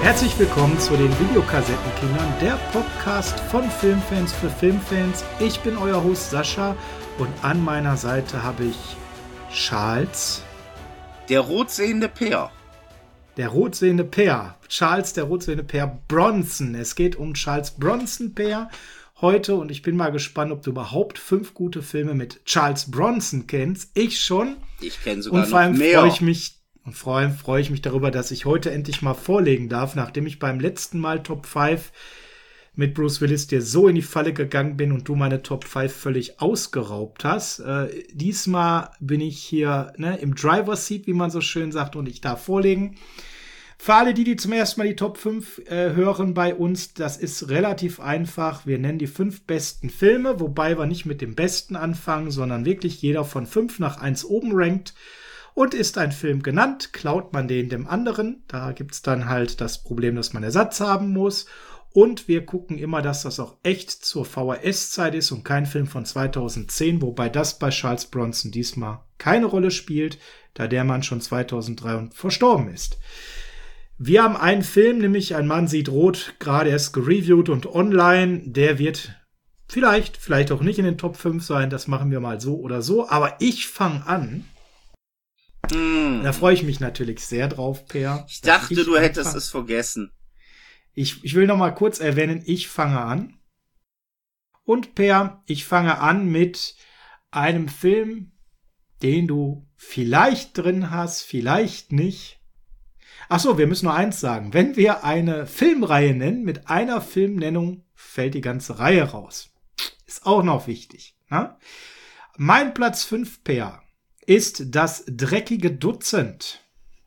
Herzlich willkommen zu den Videokassettenkindern, der Podcast von Filmfans für Filmfans. Ich bin euer Host Sascha und an meiner Seite habe ich Charles. Der rotsehende Peer. Der rotsehende Peer. Charles, der rotsehende Peer Bronson. Es geht um Charles Bronson Peer heute und ich bin mal gespannt, ob du überhaupt 5 gute Filme mit Charles Bronson kennst. Ich schon. Ich kenne sogar und vor allem noch mehr. freue ich mich darüber, dass ich heute endlich mal vorlegen darf, nachdem ich beim letzten Mal Top 5 mit Bruce Willis dir so in die Falle gegangen bin und du meine Top 5 völlig ausgeraubt hast. Diesmal bin ich hier im Driver's Seat, wie man so schön sagt, und ich darf vorlegen. Für alle, die zum ersten Mal die Top 5 hören bei uns, das ist relativ einfach. Wir nennen die 5 besten Filme, wobei wir nicht mit dem besten anfangen, sondern wirklich jeder von 5 nach 1 oben rankt. Und ist ein Film genannt, klaut man den dem anderen. Da gibt's dann halt das Problem, dass man Ersatz haben muss. Und wir gucken immer, dass das auch echt zur VHS-Zeit ist und kein Film von 2010, wobei das bei Charles Bronson diesmal keine Rolle spielt, da der Mann schon 2003 verstorben ist. Wir haben einen Film, nämlich Ein Mann sieht rot, gerade erst gereviewt und online. Der wird vielleicht auch nicht in den Top 5 sein, das machen wir mal so oder so. Aber ich fange an. Da freue ich mich natürlich sehr drauf, Peer. Ich dachte, du hättest es vergessen. Ich will noch mal kurz erwähnen, ich fange an. Und Peer, ich fange an mit einem Film, den du vielleicht drin hast, vielleicht nicht. Ach so, wir müssen nur eins sagen. Wenn wir eine Filmreihe nennen, mit einer Filmnennung fällt die ganze Reihe raus. Ist auch noch wichtig. Ne? Mein Platz 5, Peer, ist Das dreckige Dutzend.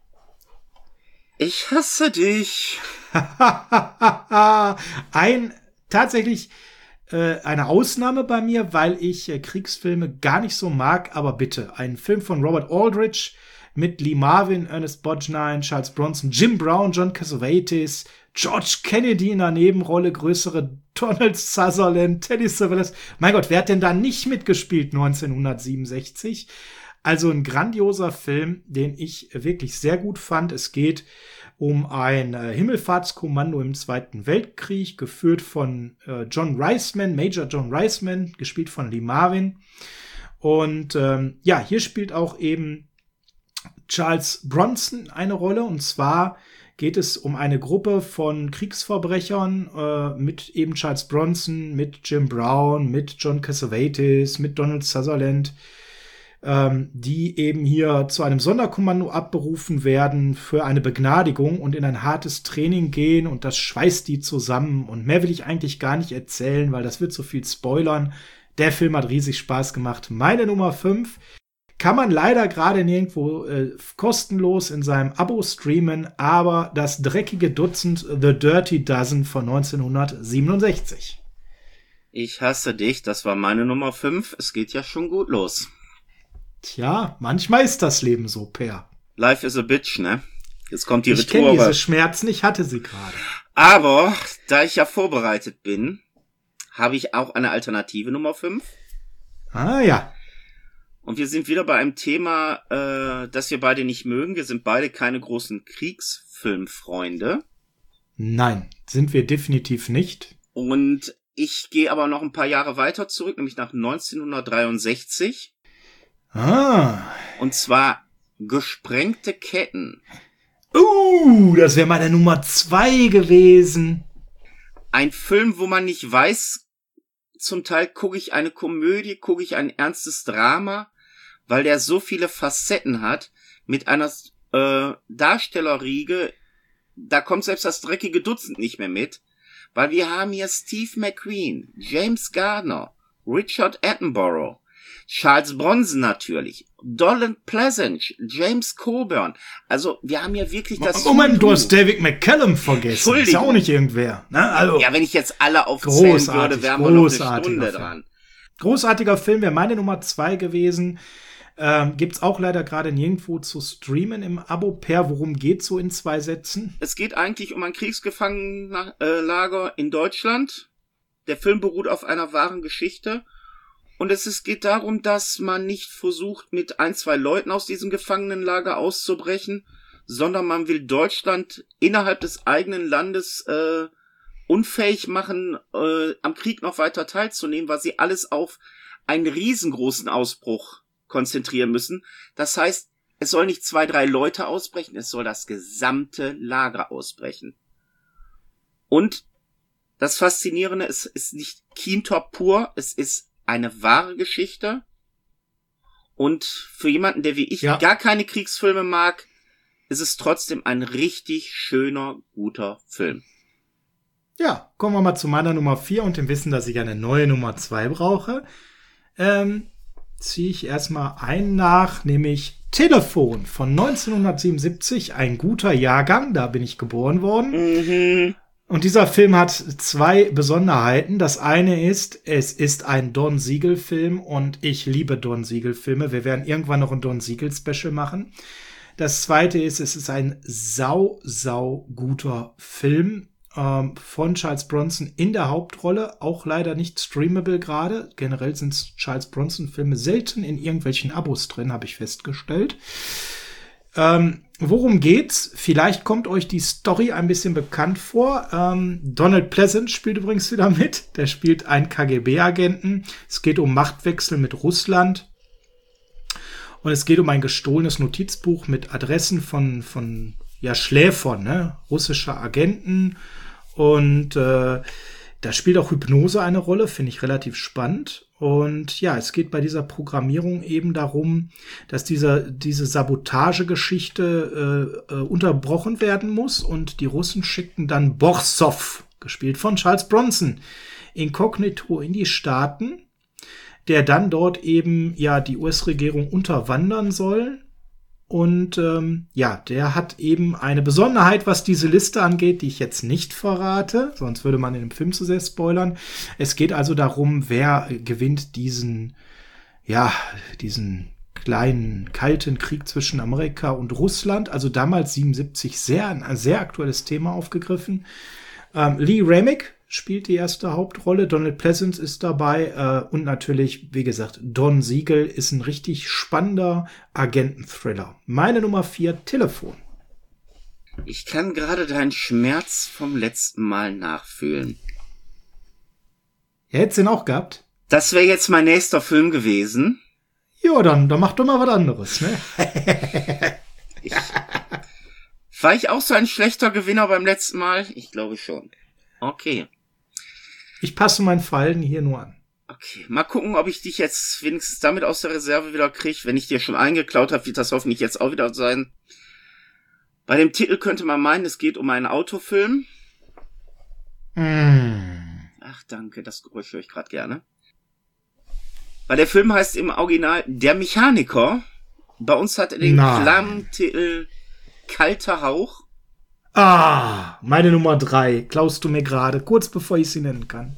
Ich hasse dich. Tatsächlich eine Ausnahme bei mir, weil ich Kriegsfilme gar nicht so mag, aber bitte, ein Film von Robert Aldrich mit Lee Marvin, Ernest Borgnine, Charles Bronson, Jim Brown, John Cassavetes, George Kennedy in der Nebenrolle, größere Donald Sutherland, Teddy Savalas. Mein Gott, wer hat denn da nicht mitgespielt 1967? Also ein grandioser Film, den ich wirklich sehr gut fand. Es geht um ein Himmelfahrtskommando im Zweiten Weltkrieg, geführt von John Reisman, Major John Reisman, gespielt von Lee Marvin. Und hier spielt auch eben Charles Bronson eine Rolle. Und zwar geht es um eine Gruppe von Kriegsverbrechern mit eben Charles Bronson, mit Jim Brown, mit John Cassavetes, mit Donald Sutherland, die eben hier zu einem Sonderkommando abberufen werden für eine Begnadigung und in ein hartes Training gehen, und das schweißt die zusammen. Und mehr will ich eigentlich gar nicht erzählen, weil das wird so viel spoilern. Der Film hat riesig Spaß gemacht. Meine Nummer 5 kann man leider gerade nirgendwo kostenlos in seinem Abo streamen, aber Das dreckige Dutzend, The Dirty Dozen von 1967. Ich hasse dich, das war meine Nummer 5. Es geht ja schon gut los. Tja, manchmal ist das Leben so, Peer. Life is a bitch, ne? Jetzt kommt die Retour. Ich kenne diese Schmerzen, ich hatte sie gerade. Aber, da ich ja vorbereitet bin, habe ich auch eine alternative Nummer 5. Ah ja. Und wir sind wieder bei einem Thema, das wir beide nicht mögen. Wir sind beide keine großen Kriegsfilmfreunde. Nein, sind wir definitiv nicht. Und ich gehe aber noch ein paar Jahre weiter zurück, nämlich nach 1963. Und zwar Gesprengte Ketten. Das wäre meine Nummer 2 gewesen. Ein Film, wo man nicht weiß, zum Teil gucke ich eine Komödie, gucke ich ein ernstes Drama, weil der so viele Facetten hat, mit einer Darstellerriege, da kommt selbst das dreckige Dutzend nicht mehr mit, weil wir haben hier Steve McQueen, James Garner, Richard Attenborough, Charles Bronson natürlich, Donald Pleasence, James Coburn. Also wir haben ja wirklich das... Moment, du hast David McCallum vergessen. Entschuldigung. Ist ja auch nicht irgendwer. Ne? Also, ja, wenn ich jetzt alle aufzählen würde, wären wir noch eine Stunde dran. Großartiger Film, wäre meine Nummer 2 gewesen. Gibt's auch leider gerade nirgendwo zu streamen im Abo. Per, worum geht's so in 2 Sätzen? Es geht eigentlich um ein Kriegsgefangenenlager in Deutschland. Der Film beruht auf einer wahren Geschichte. Und es geht darum, dass man nicht versucht, mit 1, 2 Leuten aus diesem Gefangenenlager auszubrechen, sondern man will Deutschland innerhalb des eigenen Landes unfähig machen, am Krieg noch weiter teilzunehmen, weil sie alles auf einen riesengroßen Ausbruch konzentrieren müssen. Das heißt, es soll nicht 2, 3 Leute ausbrechen, es soll das gesamte Lager ausbrechen. Und das Faszinierende ist nicht Keentop pur, es ist eine wahre Geschichte. Und für jemanden, der wie ich gar keine Kriegsfilme mag, ist es trotzdem ein richtig schöner, guter Film. Ja, kommen wir mal zu meiner Nummer 4 und dem Wissen, dass ich eine neue Nummer 2 brauche. Ziehe ich erstmal einen nach, nämlich Telefon von 1977, ein guter Jahrgang, da bin ich geboren worden. Mhm. Und dieser Film hat 2 Besonderheiten. Das eine ist, es ist ein Don Siegel-Film und ich liebe Don Siegel-Filme. Wir werden irgendwann noch ein Don Siegel-Special machen. Das zweite ist, es ist ein sau guter Film von Charles Bronson in der Hauptrolle, auch leider nicht streamable gerade. Generell sind Charles Bronson-Filme selten in irgendwelchen Abos drin, habe ich festgestellt. Worum geht's? Vielleicht kommt euch die Story ein bisschen bekannt vor. Donald Pleasence spielt übrigens wieder mit. Der spielt einen KGB-Agenten. Es geht um Machtwechsel mit Russland. Und es geht um ein gestohlenes Notizbuch mit Adressen von Schläfern, ne? Russischer Agenten. Und da spielt auch Hypnose eine Rolle, finde ich relativ spannend. Und ja, es geht bei dieser Programmierung eben darum, dass diese Sabotagegeschichte unterbrochen werden muss. Und die Russen schickten dann Borsov, gespielt von Charles Bronson, inkognito in die Staaten, der dann dort eben die US-Regierung unterwandern soll. Und der hat eben eine Besonderheit, was diese Liste angeht, die ich jetzt nicht verrate, sonst würde man in dem Film zu sehr spoilern. Es geht also darum, wer gewinnt diesen kleinen, kalten Krieg zwischen Amerika und Russland. Also damals 77 ein sehr aktuelles Thema aufgegriffen. Lee Remick spielt die erste Hauptrolle, Donald Pleasence ist dabei und natürlich, wie gesagt, Don Siegel ist ein richtig spannender Agenten-Thriller. Meine Nummer 4, Telefon. Ich kann gerade deinen Schmerz vom letzten Mal nachfühlen. Ja, hättest du ihn auch gehabt? Das wäre jetzt mein nächster Film gewesen. Ja, dann mach doch mal was anderes, ne? War ich auch so ein schlechter Gewinner beim letzten Mal? Ich glaube schon. Okay. Ich passe mein Fallen hier nur an. Okay, mal gucken, ob ich dich jetzt wenigstens damit aus der Reserve wieder kriege. Wenn ich dir schon eingeklaut habe, wird das hoffentlich jetzt auch wieder sein. Bei dem Titel könnte man meinen, es geht um einen Autofilm. Ach, danke, das Geräusch höre ich gerade gerne. Weil der Film heißt im Original Der Mechaniker. Bei uns hat er den Klammtitel Kalter Hauch. Meine Nummer 3 klaust du mir gerade, kurz bevor ich sie nennen kann.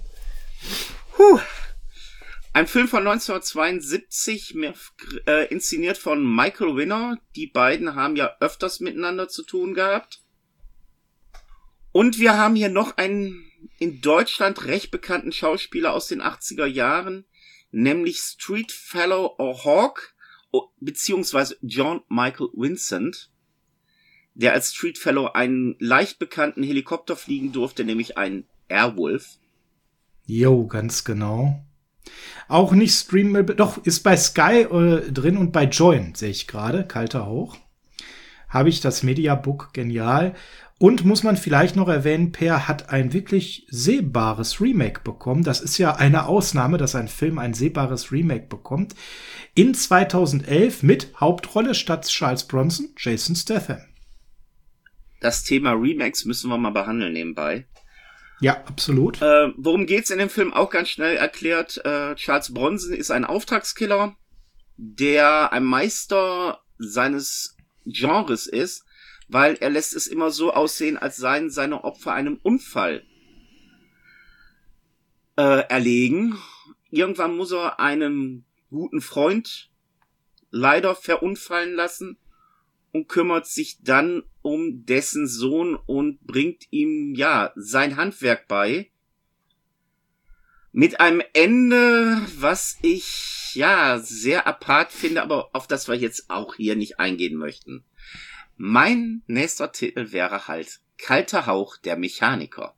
Ein Film von 1972, inszeniert von Michael Winner. Die beiden haben ja öfters miteinander zu tun gehabt. Und wir haben hier noch einen in Deutschland recht bekannten Schauspieler aus den 80er Jahren, nämlich Streetfellow O'Hawk, beziehungsweise John Michael Vincent, der als Streetfellow einen leicht bekannten Helikopter fliegen durfte, nämlich einen Airwolf. Jo, ganz genau. Auch nicht streamable, doch, ist bei Sky drin und bei Join, sehe ich gerade, Kalter Hauch. Habe ich das Mediabook, genial. Und muss man vielleicht noch erwähnen, Per hat ein wirklich sehbares Remake bekommen. Das ist ja eine Ausnahme, dass ein Film ein sehbares Remake bekommt. In 2011 mit Hauptrolle statt Charles Bronson, Jason Statham. Das Thema Remakes müssen wir mal behandeln nebenbei. Ja, absolut. Worum geht's in dem Film? Auch ganz schnell erklärt. Charles Bronson ist ein Auftragskiller, der ein Meister seines Genres ist, weil er lässt es immer so aussehen, als seien seine Opfer einem Unfall erlegen. Irgendwann muss er einen guten Freund leider verunfallen lassen und kümmert sich dann um dessen Sohn und bringt ihm, sein Handwerk bei. Mit einem Ende, was ich, sehr apart finde, aber auf das wir jetzt auch hier nicht eingehen möchten. Mein nächster Titel wäre halt Kalter Hauch, der Mechaniker.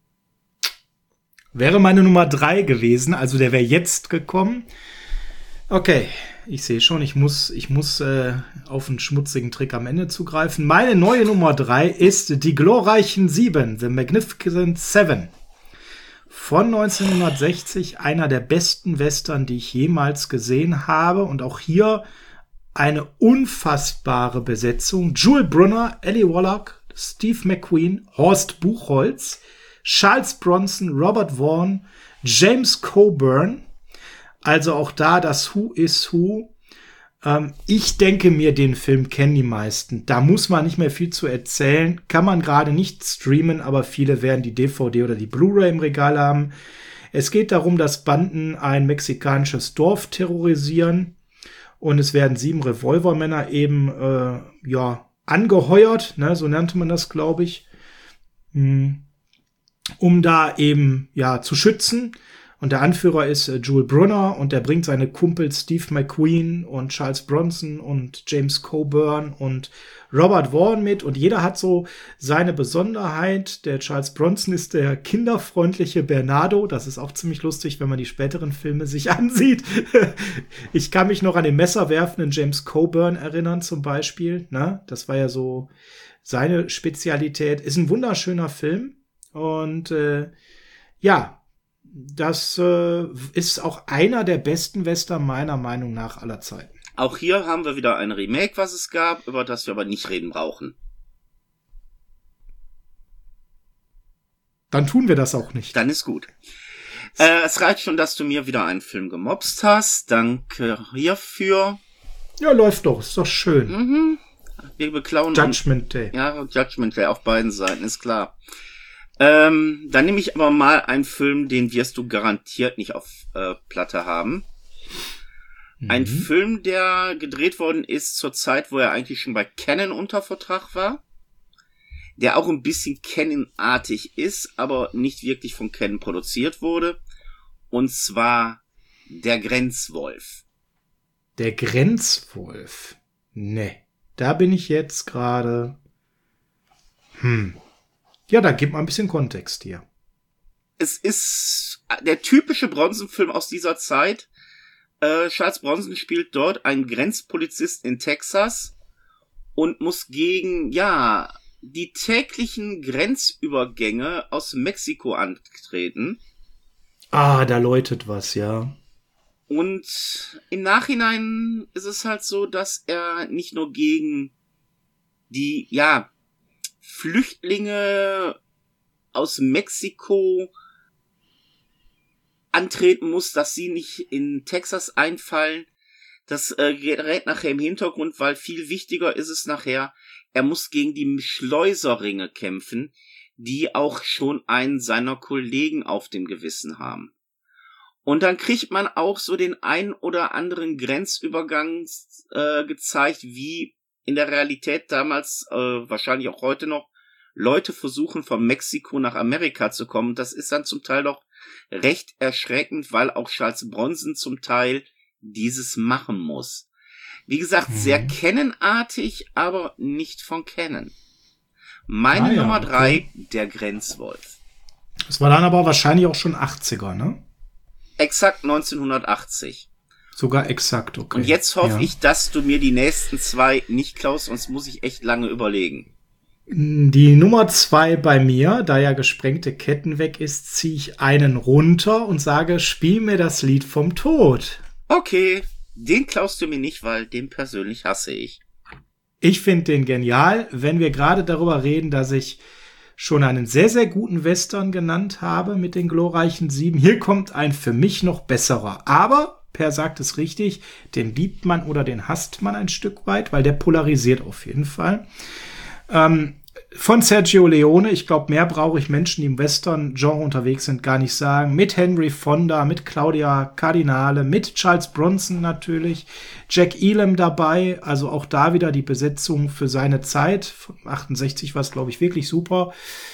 Wäre meine Nummer 3 gewesen, also der wäre jetzt gekommen. Okay, ich sehe schon, ich muss auf einen schmutzigen Trick am Ende zugreifen. Meine neue Nummer 3 ist Die glorreichen 7, The Magnificent Seven. Von 1960, einer der besten Western, die ich jemals gesehen habe. Und auch hier eine unfassbare Besetzung. Jewel Brunner, Ellie Wallach, Steve McQueen, Horst Buchholz, Charles Bronson, Robert Vaughn, James Coburn. Also auch da das Who is Who. Ich denke mir, den Film kennen die meisten. Da muss man nicht mehr viel zu erzählen. Kann man gerade nicht streamen, aber viele werden die DVD oder die Blu-ray im Regal haben. Es geht darum, dass Banden ein mexikanisches Dorf terrorisieren. Und es werden 7 Revolvermänner eben angeheuert, ne, so nannte man das, glaube ich, um da eben zu schützen. Und der Anführer ist Jewel Brunner und der bringt seine Kumpel Steve McQueen und Charles Bronson und James Coburn und Robert Vaughn mit. Und jeder hat so seine Besonderheit. Der Charles Bronson ist der kinderfreundliche Bernardo. Das ist auch ziemlich lustig, wenn man die späteren Filme sich ansieht. Ich kann mich noch an den messerwerfenden James Coburn erinnern zum Beispiel. Ne? Das war ja so seine Spezialität. Ist ein wunderschöner Film. Und das ist auch einer der besten Western meiner Meinung nach aller Zeiten. Auch hier haben wir wieder ein Remake, was es gab, über das wir aber nicht reden brauchen. Dann tun wir das auch nicht. Dann ist gut. Es reicht schon, dass du mir wieder einen Film gemobst hast. Danke hierfür. Ja, läuft doch. Ist doch schön. Mhm. Wir beklauen Judgment Day. Ja, Judgment Day auf beiden Seiten, ist klar. Dann nehme ich aber mal einen Film, den wirst du garantiert nicht auf Platte haben. Ein Film, der gedreht worden ist zur Zeit, wo er eigentlich schon bei Canon unter Vertrag war. Der auch ein bisschen Canon-artig ist, aber nicht wirklich von Canon produziert wurde. Und zwar Der Grenzwolf. Der Grenzwolf? Nee, da bin ich jetzt gerade... Ja, da gibt mal ein bisschen Kontext hier. Es ist der typische Bronson-Film aus dieser Zeit. Charles Bronson spielt dort einen Grenzpolizist in Texas und muss gegen, die täglichen Grenzübergänge aus Mexiko antreten. Ah, da läutet was, ja. Und im Nachhinein ist es halt so, dass er nicht nur gegen die, Flüchtlinge aus Mexiko antreten muss, dass sie nicht in Texas einfallen. Das gerät nachher im Hintergrund, weil viel wichtiger ist es nachher, er muss gegen die Schleuseringe kämpfen, die auch schon einen seiner Kollegen auf dem Gewissen haben. Und dann kriegt man auch so den ein oder anderen Grenzübergang gezeigt, wie in der Realität damals, wahrscheinlich auch heute noch, Leute versuchen von Mexiko nach Amerika zu kommen. Das ist dann zum Teil doch recht erschreckend, weil auch Charles Bronson zum Teil dieses machen muss. Wie gesagt, sehr Canon-artig, aber nicht von Canon. Meine Nummer 3, Der Grenzwolf. Das war dann aber wahrscheinlich auch schon 80er, ne? Exakt 1980. Sogar exakt, okay. Und jetzt hoffe ich, dass du mir die nächsten 2 nicht klaust, sonst muss ich echt lange überlegen. Die Nummer 2 bei mir, da ja Gesprengte Ketten weg ist, ziehe ich einen runter und sage, spiel mir das Lied vom Tod. Okay, den klaust du mir nicht, weil den persönlich hasse ich. Ich finde den genial, wenn wir gerade darüber reden, dass ich schon einen sehr, sehr guten Western genannt habe mit den glorreichen 7. Hier kommt ein für mich noch besserer. Aber, Per sagt es richtig, den liebt man oder den hasst man ein Stück weit, weil der polarisiert auf jeden Fall. Von Sergio Leone, ich glaube, mehr brauche ich Menschen, die im Western-Genre unterwegs sind, gar nicht sagen. Mit Henry Fonda, mit Claudia Cardinale, mit Charles Bronson natürlich, Jack Elam dabei, also auch da wieder die Besetzung für seine Zeit. Von 68 war es, glaube ich, wirklich super.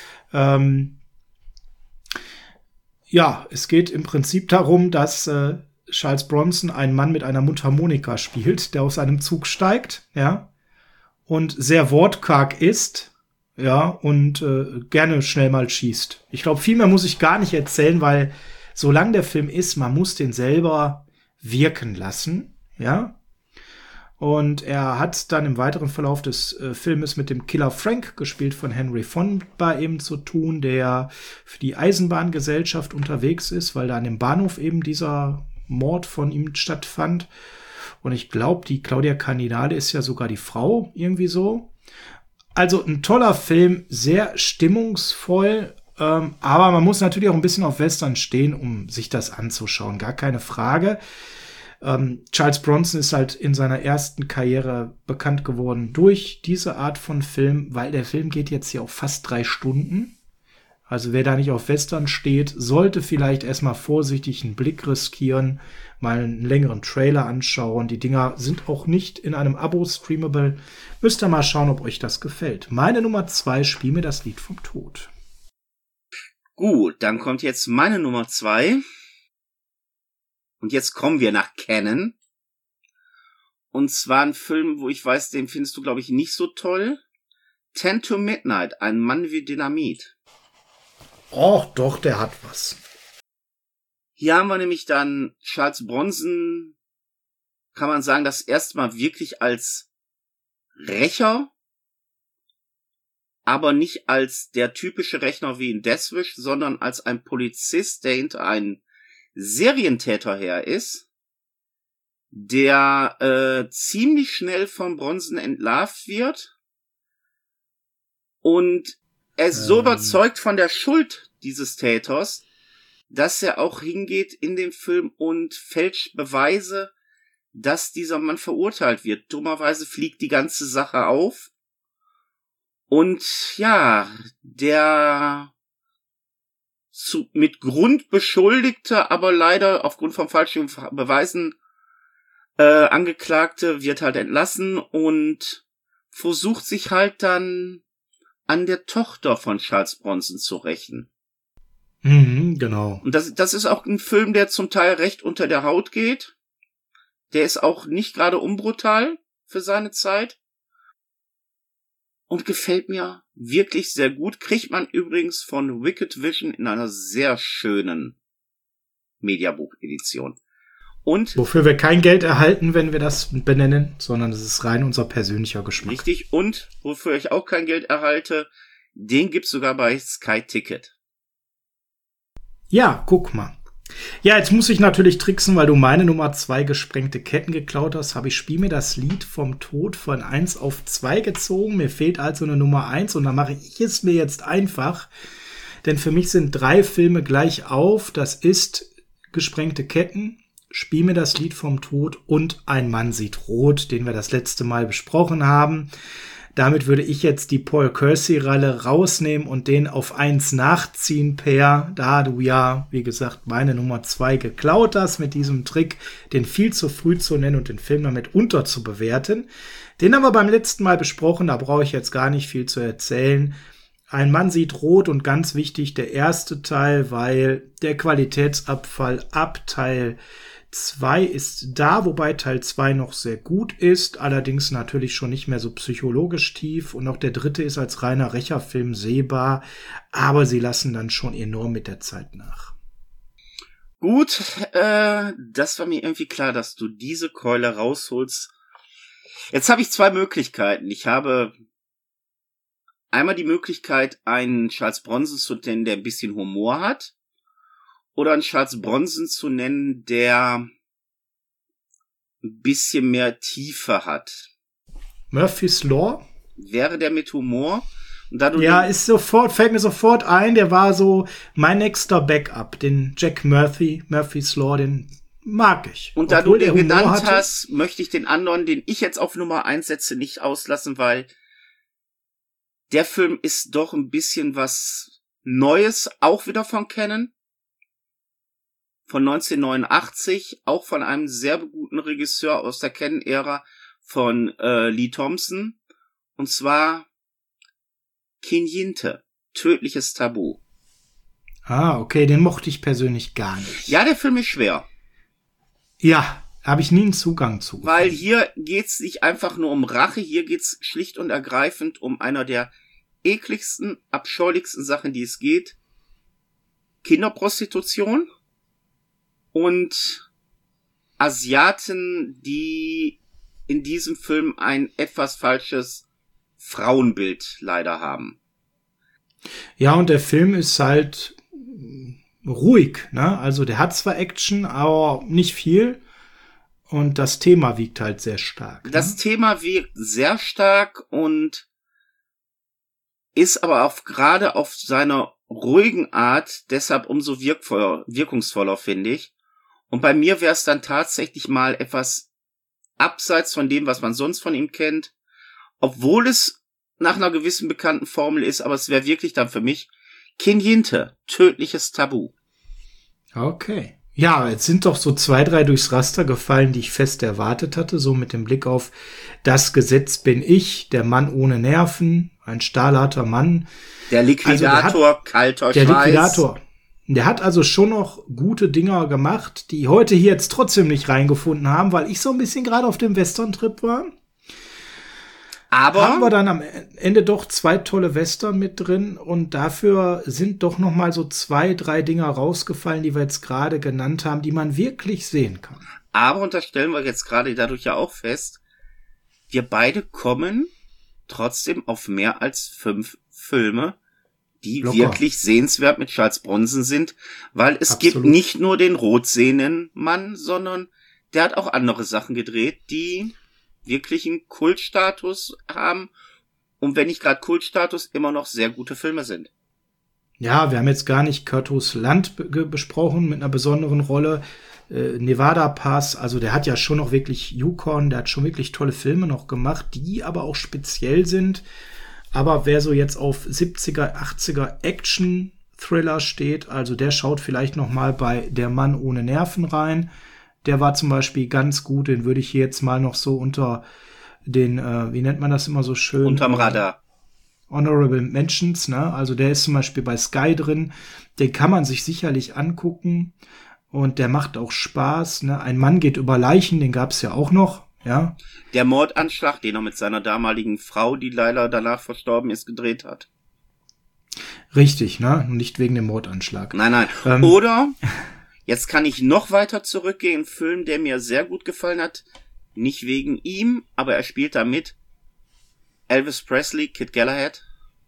Es geht im Prinzip darum, dass Charles Bronson einen Mann mit einer Mundharmonika spielt, der aus einem Zug steigt, ja. und sehr wortkarg ist, ja, und gerne schnell mal schießt. Ich glaube, viel mehr muss ich gar nicht erzählen, weil solange der Film ist, man muss den selber wirken lassen, ja. Und er hat dann im weiteren Verlauf des Filmes mit dem Killer Frank, gespielt von Henry Fonda, eben zu tun, der für die Eisenbahngesellschaft unterwegs ist, weil da an dem Bahnhof eben dieser Mord von ihm stattfand. Und ich glaube, die Claudia Cardinale ist ja sogar die Frau, irgendwie so. Also ein toller Film, sehr stimmungsvoll, aber man muss natürlich auch ein bisschen auf Western stehen, um sich das anzuschauen, gar keine Frage. Charles Bronson ist halt in seiner ersten Karriere bekannt geworden durch diese Art von Film, weil der Film geht jetzt hier auf fast 3 Stunden. Also wer da nicht auf Western steht, sollte vielleicht erstmal vorsichtig einen Blick riskieren, mal einen längeren Trailer anschauen. Die Dinger sind auch nicht in einem Abo streamable. Müsst ihr mal schauen, ob euch das gefällt. Meine Nummer 2, Spiel mir das Lied vom Tod. Gut, dann kommt jetzt meine Nummer 2. Und jetzt kommen wir nach Cannon. Und zwar ein Film, wo ich weiß, den findest du, glaube ich, nicht so toll. 10 to Midnight, ein Mann wie Dynamit. Och, doch, der hat was. Hier haben wir nämlich dann Charles Bronson, kann man sagen, das erste Mal wirklich als Rächer, aber nicht als der typische Rächer wie in Death Wish, sondern als ein Polizist, der hinter einem Serientäter her ist, der ziemlich schnell von Bronson entlarvt wird und er ist so überzeugt von der Schuld dieses Täters, dass er auch hingeht in dem Film und fälscht Beweise, dass dieser Mann verurteilt wird. Dummerweise fliegt die ganze Sache auf und ja, der mit Grund beschuldigte, aber leider aufgrund von falschen Beweisen Angeklagte wird halt entlassen und versucht sich halt dann an der Tochter von Charles Bronson zu rächen. Mhm, genau. Und das ist auch ein Film, der zum Teil recht unter der Haut geht. Der ist auch nicht gerade unbrutal für seine Zeit. Und gefällt mir wirklich sehr gut. Kriegt man übrigens von Wicked Vision in einer sehr schönen Mediabook-Edition. Und wofür wir kein Geld erhalten, wenn wir das benennen, sondern es ist rein unser persönlicher Geschmack. Richtig. Und wofür ich auch kein Geld erhalte, den gibt's sogar bei Sky Ticket. Ja, guck mal. Ja, jetzt muss ich natürlich tricksen, weil du meine Nummer 2 gesprengte Ketten geklaut hast. Habe ich Spiel mir das Lied vom Tod von 1 auf 2 gezogen. Mir fehlt also eine Nummer 1 und dann mache ich es mir jetzt einfach. Denn für mich sind 3 Filme gleich auf. Das ist Gesprengte Ketten, Spiel mir das Lied vom Tod und Ein Mann sieht rot, den wir das letzte Mal besprochen haben. Damit würde ich jetzt die Paul Kersey-Ralle rausnehmen und den auf 1 nachziehen, Per, da du ja, wie gesagt, meine Nummer 2 geklaut hast mit diesem Trick, den viel zu früh zu nennen und den Film damit unterzubewerten. Den haben wir beim letzten Mal besprochen, da brauche ich jetzt gar nicht viel zu erzählen. Ein Mann sieht rot und ganz wichtig der erste Teil, weil der Qualitätsabfall ab Teil 2 ist da, wobei Teil 2 noch sehr gut ist, allerdings natürlich schon nicht mehr so psychologisch tief und auch der dritte ist als reiner Rächerfilm sehbar, aber sie lassen dann schon enorm mit der Zeit nach. Gut, das war mir irgendwie klar, dass du diese Keule rausholst. Jetzt habe ich 2 Möglichkeiten. Ich habe einmal die Möglichkeit, einen Charles Bronson zu nennen, der ein bisschen Humor hat. Oder einen Charles Bronson zu nennen, der ein bisschen mehr Tiefe hat. Murphy's Law? Wäre der mit Humor? Und da du ja, fällt mir sofort ein, der war so mein nächster Backup. Den Jack Murphy's Law, den mag ich. Und da du den genannt hast, möchte ich den anderen, den ich jetzt auf Nummer 1 setze, nicht auslassen, weil der Film ist doch ein bisschen was Neues, auch wieder von Cannon. Von 1989, auch von einem sehr guten Regisseur aus der Cannon-Ära von Lee Thompson. Und zwar Kinyinte, Tödliches Tabu. Ah, okay, den mochte ich persönlich gar nicht. Ja, der Film ist schwer. Ja, Habe ich nie einen Zugang zu. Weil hier geht's nicht einfach nur um Rache, hier geht's schlicht und ergreifend um einer der ekligsten, abscheulichsten Sachen, die es geht. Kinderprostitution und Asiaten, die in diesem Film ein etwas falsches Frauenbild leider haben. Ja, und der Film ist halt ruhig, ne? Also der hat zwar Action, aber nicht viel. Und das Thema wiegt halt sehr stark. Das Thema wiegt sehr stark und ist aber gerade auf seiner ruhigen Art deshalb umso wirkungsvoller, finde ich. Und bei mir wäre es dann tatsächlich mal etwas abseits von dem, was man sonst von ihm kennt. Obwohl es nach einer gewissen bekannten Formel ist, aber es wäre wirklich dann für mich Kinjinte, tödliches Tabu. Okay. Ja, jetzt sind doch so 2, 3 durchs Raster gefallen, die ich fest erwartet hatte, so mit dem Blick auf das Gesetz bin ich, der Mann ohne Nerven, ein stahlharter Mann. Der Liquidator, kalter Schweiß. Der Liquidator. Der hat also schon noch gute Dinger gemacht, die heute hier jetzt trotzdem nicht reingefunden haben, weil ich so ein bisschen gerade auf dem Western-Trip war. Aber haben wir dann am Ende doch 2 tolle Western mit drin und dafür sind doch noch mal so 2, 3 Dinger rausgefallen, die wir jetzt gerade genannt haben, die man wirklich sehen kann. Aber, und das stellen wir jetzt gerade dadurch ja auch fest, wir beide kommen trotzdem auf mehr als 5 Filme, die Locker. Wirklich sehenswert mit Charles Bronson sind, weil es Absolut. gibt nicht nur den Rotsehnen-Mann, sondern der hat auch andere Sachen gedreht, die wirklich einen Kultstatus haben und wenn nicht gerade Kultstatus, immer noch sehr gute Filme sind. Ja, wir haben jetzt gar nicht Curtis Land besprochen mit einer besonderen Rolle. Nevada Pass, also der hat ja schon noch wirklich Yukon, der hat schon wirklich tolle Filme noch gemacht, die aber auch speziell sind. Aber wer so jetzt auf 70er, 80er Action-Thriller steht, also der schaut vielleicht noch mal bei Der Mann ohne Nerven rein. Der war zum Beispiel ganz gut, den würde ich hier jetzt mal noch so unter den, wie nennt man das immer so schön? Unterm Radar. Honorable Mentions, ne? Also der ist zum Beispiel bei Sky drin. Den kann man sich sicherlich angucken. Und der macht auch Spaß, ne? Ein Mann geht über Leichen, den gab's ja auch noch, ja. Der Mordanschlag, den er mit seiner damaligen Frau, die leider danach verstorben ist, gedreht hat. Richtig, ne? Nicht wegen dem Mordanschlag. Nein. Oder, jetzt kann ich noch weiter zurückgehen, ein Film, der mir sehr gut gefallen hat. Nicht wegen ihm, aber er spielt da mit. Elvis Presley, Kid Galahad.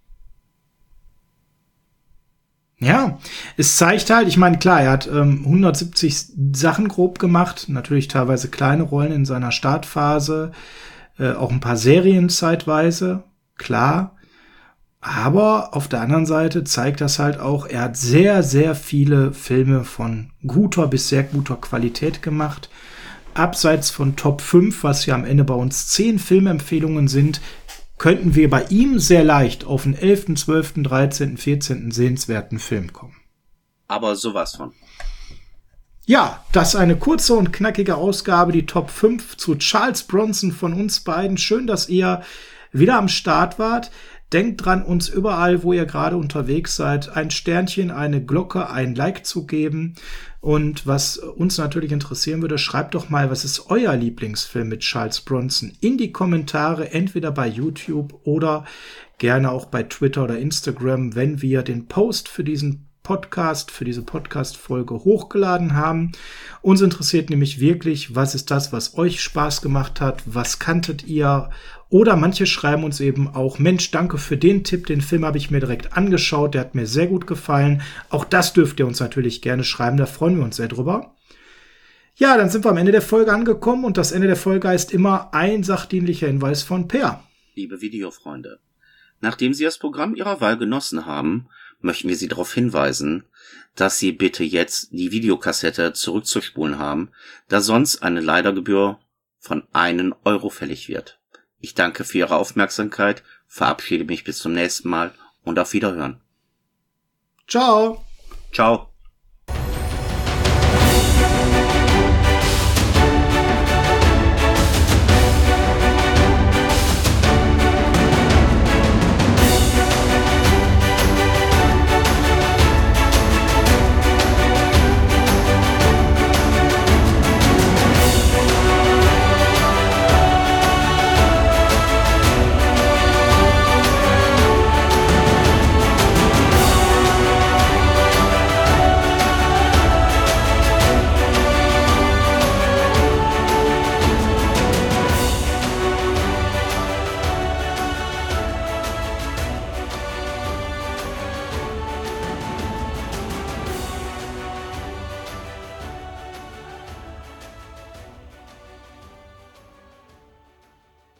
Ja, es zeigt halt, ich meine, klar, er hat 170 Sachen grob gemacht, natürlich teilweise kleine Rollen in seiner Startphase, auch ein paar Serien zeitweise, klar. Aber auf der anderen Seite zeigt das halt auch, er hat sehr, sehr viele Filme von guter bis sehr guter Qualität gemacht. Abseits von Top 5, was ja am Ende bei uns 10 Filmempfehlungen sind, könnten wir bei ihm sehr leicht auf einen 11., 12., 13., 14. sehenswerten Film kommen. Aber sowas von. Ja, das ist eine kurze und knackige Ausgabe, die Top 5 zu Charles Bronson von uns beiden. Schön, dass ihr wieder am Start wart. Denkt dran, uns überall, wo ihr gerade unterwegs seid, ein Sternchen, eine Glocke, ein Like zu geben. Und was uns natürlich interessieren würde, schreibt doch mal, was ist euer Lieblingsfilm mit Charles Bronson in die Kommentare, entweder bei YouTube oder gerne auch bei Twitter oder Instagram, wenn wir den Post für diesen Podcast, für diese Podcast-Folge hochgeladen haben. Uns interessiert nämlich wirklich, was ist das, was euch Spaß gemacht hat, was kanntet ihr? Oder manche schreiben uns eben auch, Mensch, danke für den Tipp, den Film habe ich mir direkt angeschaut, der hat mir sehr gut gefallen. Auch das dürft ihr uns natürlich gerne schreiben, da freuen wir uns sehr drüber. Ja, dann sind wir am Ende der Folge angekommen und das Ende der Folge heißt immer ein sachdienlicher Hinweis von Per. Liebe Videofreunde, nachdem Sie das Programm Ihrer Wahl genossen haben, möchten wir Sie darauf hinweisen, dass Sie bitte jetzt die Videokassette zurückzuspulen haben, da sonst eine Leidergebühr von 1 Euro fällig wird. Ich danke für Ihre Aufmerksamkeit, verabschiede mich bis zum nächsten Mal und auf Wiederhören. Ciao. Ciao.